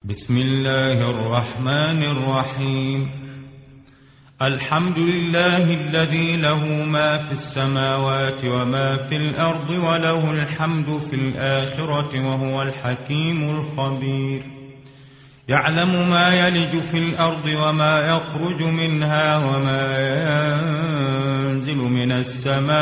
بسم الله الرحمن الرحيم. الحمد لله الذي له ما في السماوات وما في الأرض وله الحمد في الآخرة وهو الحكيم الخبير. يعلم ما يلج في الأرض وما يخرج منها وما ينزل من السماء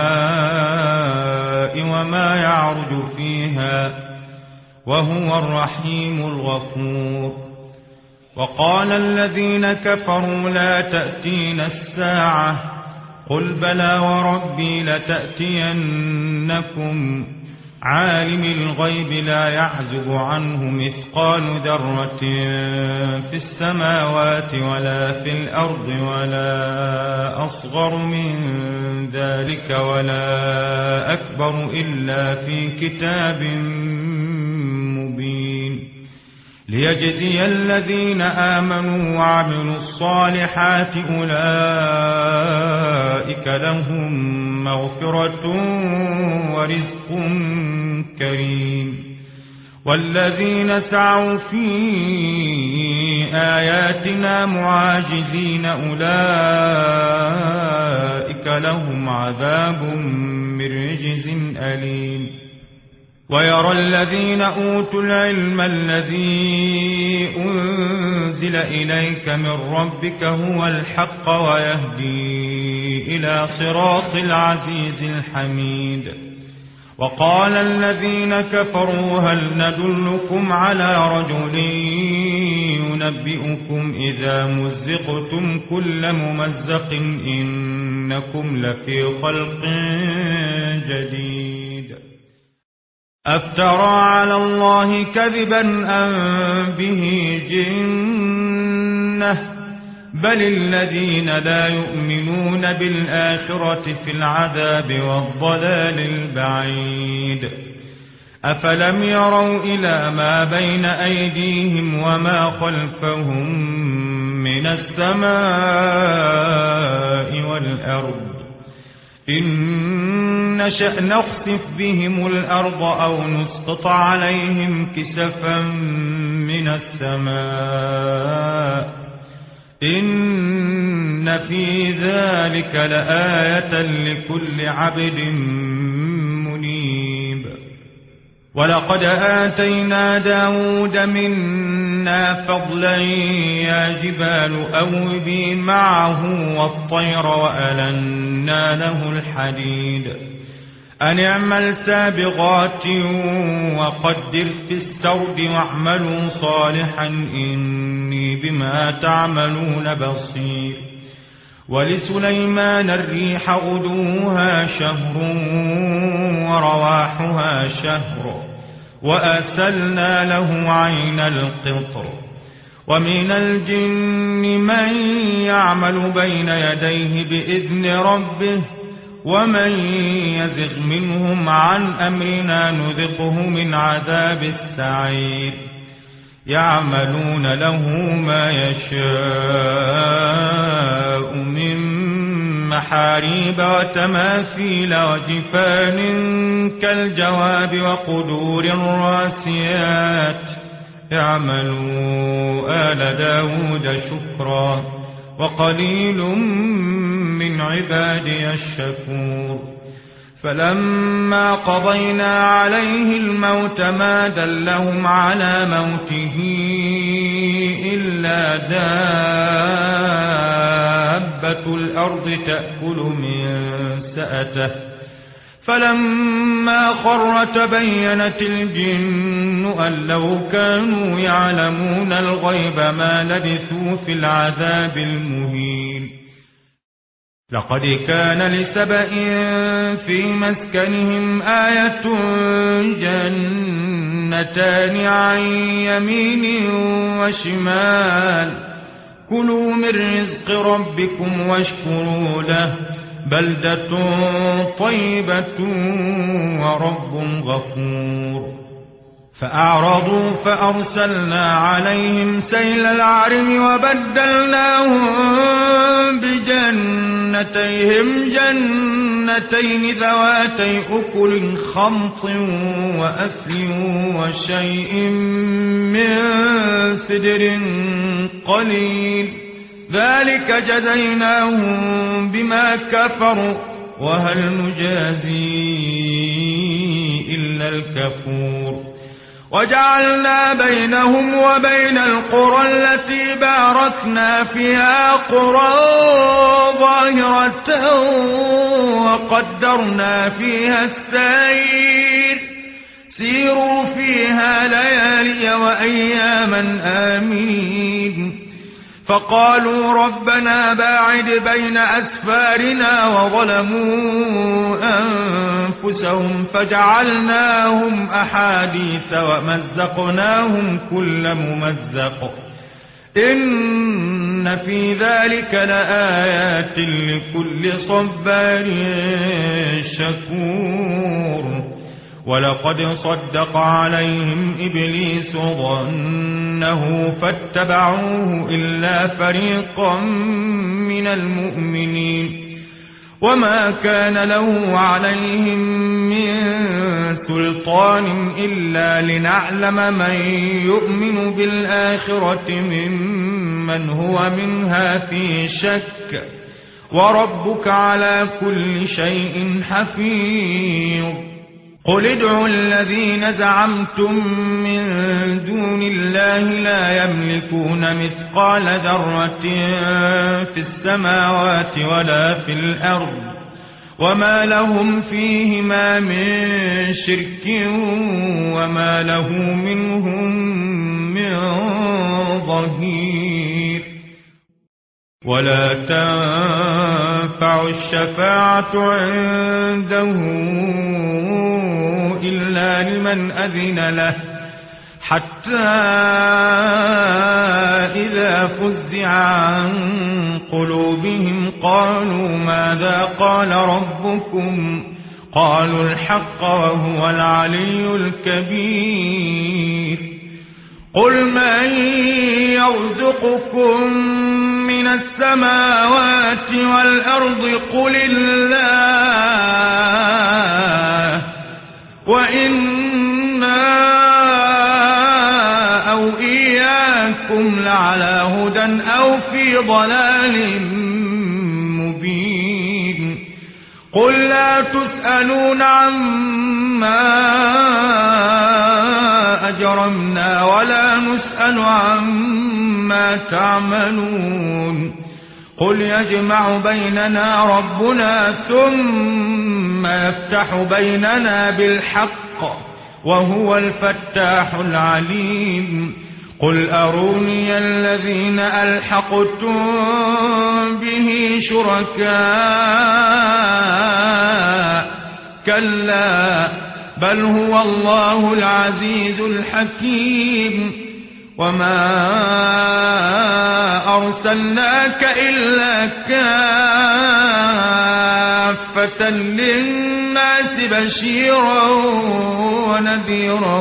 وما يعرج فيها وهو الرحيم الغفور. وقال الذين كفروا لا تأتينا الساعة قل بلى وربي لتأتينكم عالم الغيب لا يعزب عنه مثقال ذرة في السماوات ولا في الأرض ولا أصغر من ذلك ولا أكبر إلا في كتاب مبين ليجزي الذين آمنوا وعملوا الصالحات أولئك لهم مغفرة ورزق كريم. والذين سعوا في آياتنا معاجزين أولئك لهم عذاب من رجز أليم. ويرى الذين أوتوا العلم الذي أنزل إليك من ربك هو الحق ويهدي إلى صراط العزيز الحميد. وقال الذين كفروا هل ندلكم على رجل ينبئكم إذا مزقتم كل ممزق إنكم لفي خلق جديد. أفترى على الله كذبا أم به جنة بل الذين لا يؤمنون بالآخرة في العذاب والضلال البعيد. أفلم يروا إلى ما بين أيديهم وما خلفهم من السماء والأرض إن نشأ نخسف بهم الأرض أو نسقط عليهم كسفا من السماء إن في ذلك لآية لكل عبد منيب. ولقد آتينا داود منا فضلا يا جبال أوبي معه والطير وألنا له الحديد أن اعمل سابغات وقدر في السرد واعملوا صالحا إني بما تعملون بصير. ولسليمان الريح غدوها شهر ورواحها شهر وأسلنا له عين القطر. ومن الجن من يعمل بين يديه بإذن ربه ومن يزغ منهم عن أمرنا نذقه من عذاب السعير. يعملون له ما يشاء من محاريب وتماثيل وجفان كالجواب وقدور راسيات. اعملوا آل داود شكرا وقليل من عبادي الشكور. فلما قضينا عليه الموت ما دلهم على موته إلا دابة الأرض تأكل من سأته فلما خر تبينت الجن أن لو كانوا يعلمون الغيب ما لبثوا في العذاب المهين. لقد كان لسبإ في مسكنهم آية جنتان عن يمين وشمال كلوا من رزق ربكم واشكروا له بلدة طيبة ورب غفور. فأعرضوا فأرسلنا عليهم سيل العرم وبدلناهم بجنتيهم جنتين ذواتي أكل خمط وأثل وشيء من سدر قليل ذلك جزيناهم بما كفروا وهل نجازي إلا الكفور وجعلنا بينهم وبين القرى التي باركنا فيها قرى ظاهرة وقدرنا فيها السير سيروا فيها ليالي وأياما آمين فقالوا ربنا باعد بين أسفارنا وظلموا أنفسهم فجعلناهم أحاديث ومزقناهم كل ممزق إن في ذلك لآيات لكل صبار شكور ولقد صدق عليهم إبليس ظنه فاتبعوه إلا فريقا من المؤمنين وما كان له عليهم من سلطان إلا لنعلم من يؤمن بالآخرة ممن هو منها في شك وربك على كل شيء حفيظ قل ادعوا الذين زعمتم من دون الله لا يملكون مثقال ذرة في السماوات ولا في الأرض وما لهم فيهما من شرك وما له منهم من ظهير ولا تنفع الشفاعة عنده إلا لمن أذن له حتى إذا فزع عن قلوبهم قالوا ماذا قال ربكم قالوا الحق وهو العلي الكبير قل من يرزقكم من السماوات والأرض قل الله وإنا أو إياكم لعلى هدى أو في ضلال مبين قل لا تسألون عما أجرمنا ولا نسأل عما تعملون قل يجمع بيننا ربنا ثم يفتح بيننا بالحق وهو الفتاح العليم قل أروني الذين ألحقتم به شركاء كلا بل هو الله العزيز الحكيم وما أرسلناك إلا كافة للناس بشيرا ونذيرا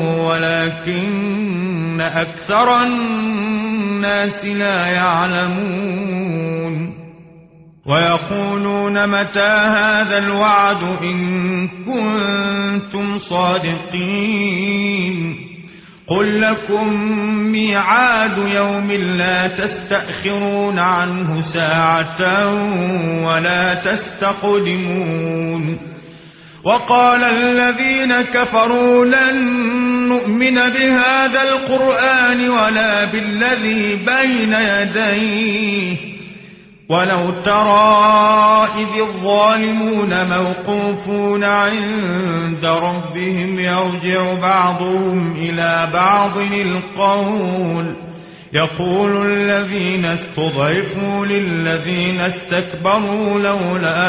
ولكن أكثر الناس لا يعلمون ويقولون متى هذا الوعد إن كنتم صادقين قل لكم ميعاد يوم لا تستأخرون عنه ساعة ولا تستقدمون وقال الذين كفروا لن نؤمن بهذا القرآن ولا بالذي بين يديه ولو ترى إذ الظالمون موقوفون عند ربهم يرجع بعضهم إلى بعض القول يقول الذين استضعفوا للذين استكبروا لولا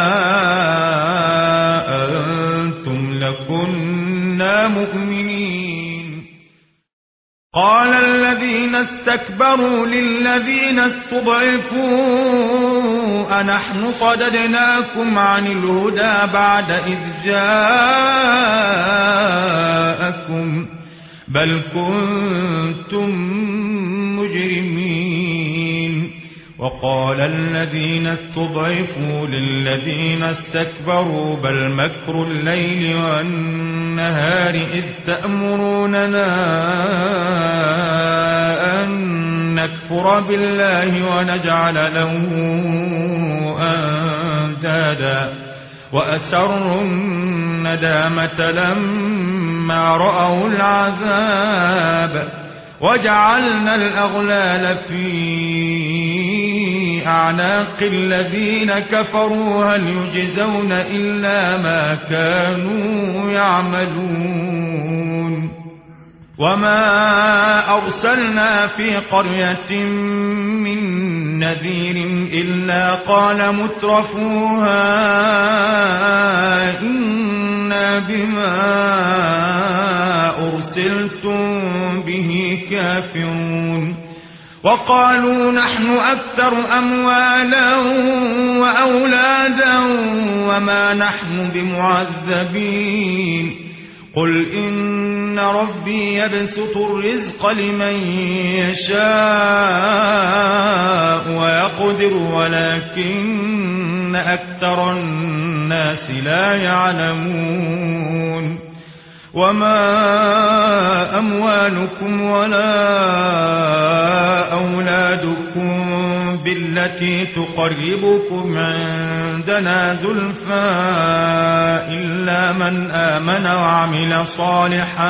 أنتم لكنا مؤمنين قال الذين استكبروا للذين استضعفوا أنحن صددناكم عن الهدى بعد إذ جاءكم بل كنتم مجرمين وقال الذين استضعفوا للذين استكبروا بل مكر الليل والنهار إذ تأمروننا أن نكفر بالله ونجعل له أندادا وأسروا الندامة لما رأوا العذاب وجعلنا الأغلال في أعناق الذين كفروا هل يجزون إلا ما كانوا يعملون وما أرسلنا في قرية من نذير إلا قال مترفوها إنا بما أرسلتم به كافرون وقالوا نحن أكثر أموالا وأولادا وما نحن بمعذبين قل إن ربي يبسط الرزق لمن يشاء ويقدر ولكن أكثر الناس لا يعلمون وما أموالكم ولا أولادكم بالتي تقربكم عندنا زلفى إلا من آمن وعمل صالحا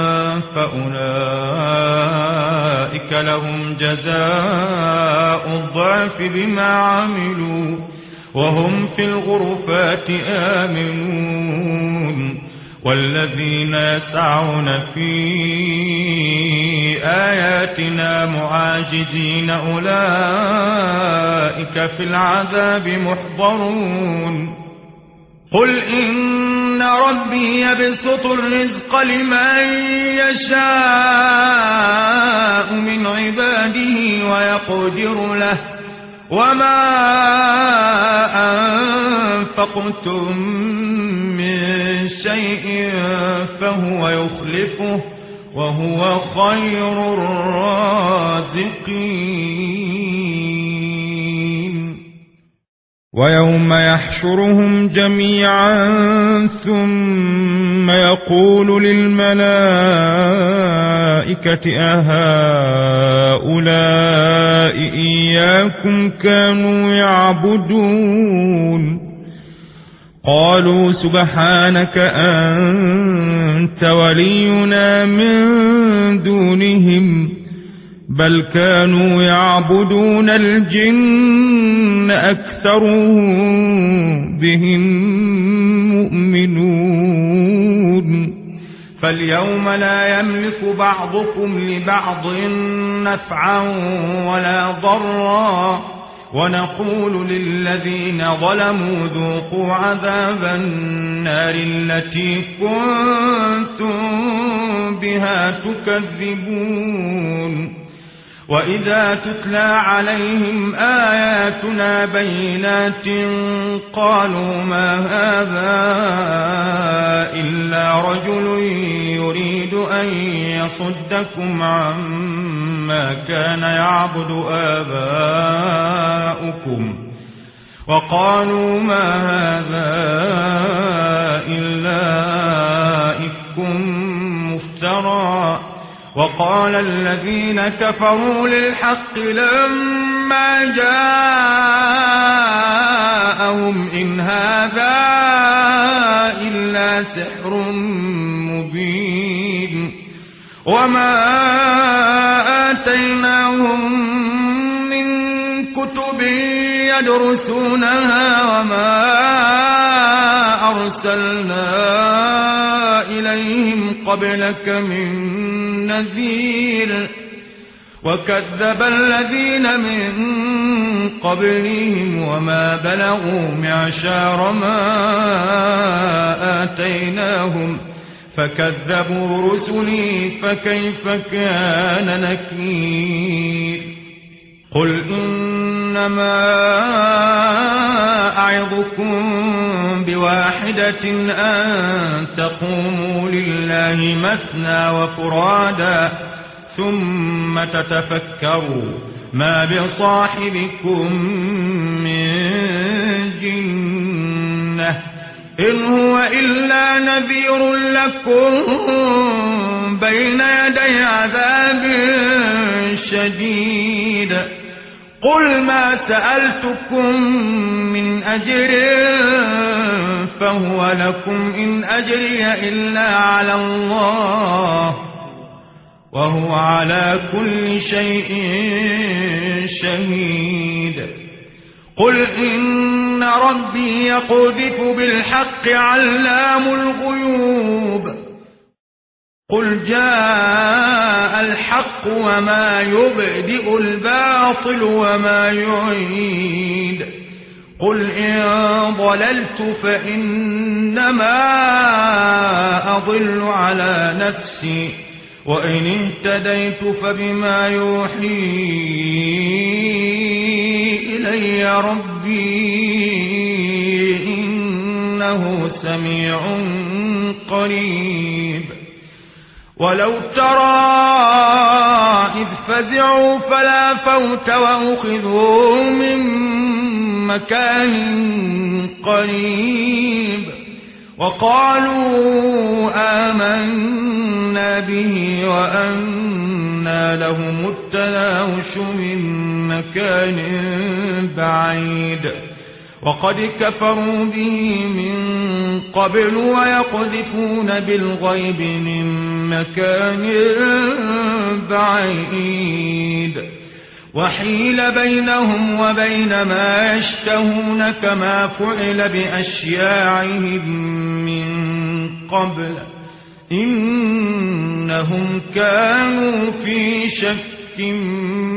فأولئك لهم جزاء الضعف بما عملوا وهم في الغرفات آمنون والذين يسعون في آياتنا معاجزين أولئك في العذاب محضرون قل إن ربي يبسط الرزق لمن يشاء من عباده ويقدر له وما أنفقتم من شيء فهو يخلفه وهو خير الرازقين ويوم يحشرهم جميعا ثم يقول للملائكة أهؤلاء إياكم كانوا يعبدون قالوا سبحانك أنت ولينا من دونهم بل كانوا يعبدون الجن أكثرهم بهم مؤمنون فاليوم لا يملك بعضكم لبعض نفعا ولا ضرا ونقول للذين ظلموا ذوقوا عذاب النار التي كنتم بها تكذبون وإذا تتلى عليهم آياتنا بينات قالوا ما هذا إلا رجل يريد أن يصدكم عما كان يعبد آباؤكم وقالوا ما هذا إلا إفك مفترى وقال الذين كفروا للحق لما جاءهم إن هذا إلا سحر مبين وما آتيناهم من كتب يدرسونها وما أرسلنا إليهم قبلك من نذير وكذب الذين من قبلهم وما بلغوا معشار ما آتيناهم فكذبوا رسلي فكيف كان نكير قل إنما أعظكم بواحدة أن تقوموا لله مثنى وفرادا ثم تتفكروا ما بصاحبكم من جنة إن هو إلا نذير لكم بين يدي عذاب شديد قل ما سألتكم من أجر فهو لكم إن أجري إلا على الله وهو على كل شيء شهيد قل إن ربي يقذف بالحق علام الغيوب قل جاء الحق وما يبدئ الباطل وما يعيد قل إن ضللت فإنما أضل على نفسي وإن اهتديت فبما يوحي إلي ربي إنه سميع قريب ولو ترى إذ فزعوا فلا فوت وأخذوا من مكان قريب وقالوا آمنا به وأنى لهم التناوش من مكان بعيد وقد كفروا به من قبل ويقذفون بالغيب من مكان بعيد وحيل بينهم وبين ما يشتهون كما فعل بأشياعهم من قبل إنهم كانوا في شك